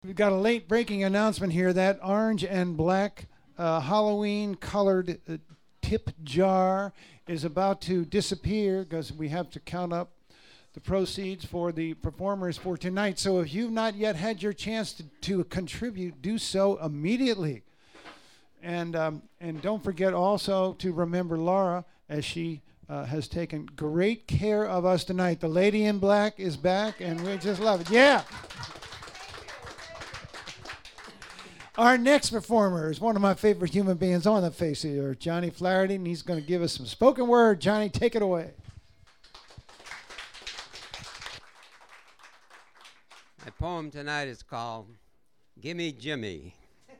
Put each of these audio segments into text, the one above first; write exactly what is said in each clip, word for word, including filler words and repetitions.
We've got a late breaking announcement here. That orange and black uh, Halloween colored uh, tip jar is about to disappear because we have to count up the proceeds for the performers for tonight. So if you've not yet had your chance to, to contribute, do so immediately. And um, and don't forget also to remember Laura, as she uh, has taken great care of us tonight. The lady in black is back, and we just love it. Yeah. Our next performer is one of my favorite human beings on the face of the earth, Johnny Flaherty, and he's going to give us some spoken word. Johnny, take it away. My poem tonight is called Gimme Jimmy.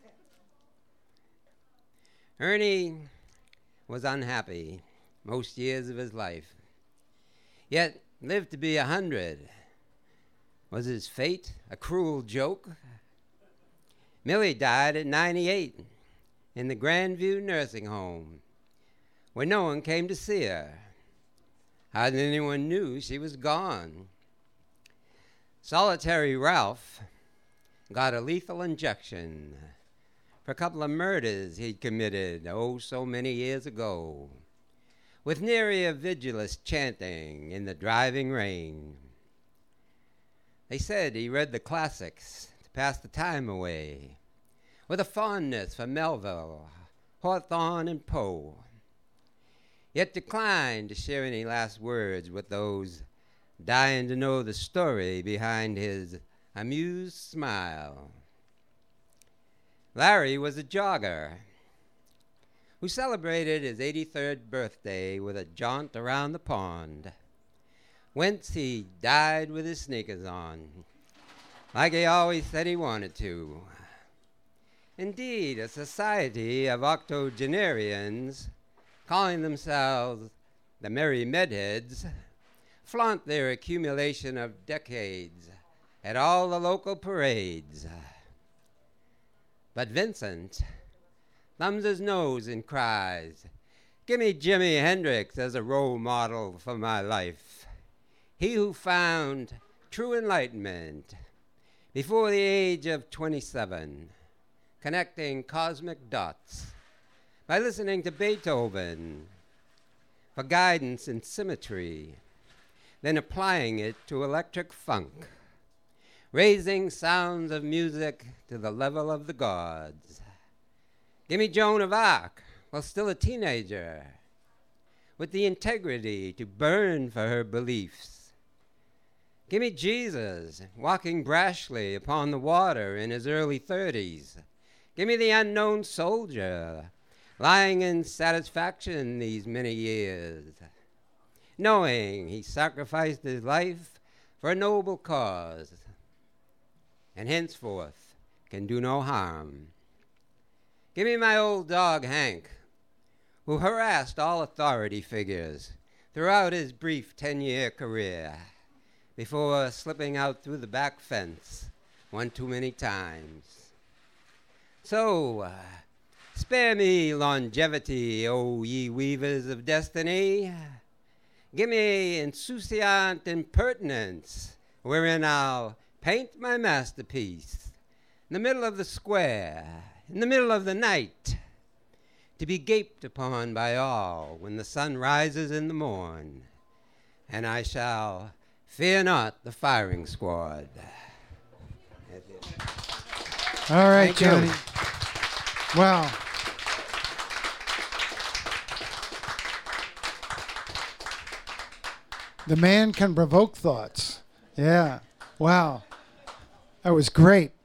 Ernie was unhappy most years of his life, yet lived to be a hundred. Was his fate a cruel joke? Millie died at ninety-eight in the Grandview nursing home, where no one came to see her. Hardly anyone knew she was gone. Solitary Ralph got a lethal injection for a couple of murders he'd committed oh so many years ago, with near-ear vigilance chanting in the driving rain. They said he read the classics to pass the time away, with a fondness for Melville, Hawthorne, and Poe, yet declined to share any last words with those dying to know the story behind his amused smile. Larry was a jogger who celebrated his eighty-third birthday with a jaunt around the pond, whence he died with his sneakers on, like he always said he wanted to. Indeed, a society of octogenarians, calling themselves the Merry Medheads, flaunt their accumulation of decades at all the local parades. But Vincent thumbs his nose and cries, "Gimme Jimi Hendrix as a role model for my life. He who found true enlightenment before the age of twenty-seven, connecting cosmic dots by listening to Beethoven for guidance and symmetry, then applying it to electric funk, raising sounds of music to the level of the gods. Gimme Joan of Arc while still a teenager, with the integrity to burn for her beliefs. Gimme Jesus walking brashly upon the water in his early thirties. Gimme the unknown soldier lying in satisfaction these many years, knowing he sacrificed his life for a noble cause, and henceforth can do no harm. Give me my old dog Hank, who harassed all authority figures throughout his brief ten-year career before slipping out through the back fence one too many times. So, uh, spare me longevity, O ye weavers of destiny. Give me insouciant impertinence, wherein I'll paint my masterpiece in the middle of the square, in the middle of the night, to be gaped upon by all when the sun rises in the morn, and I shall fear not the firing squad. All right, Thank Johnny. you. Wow. The man can provoke thoughts. Yeah. Wow. That was great.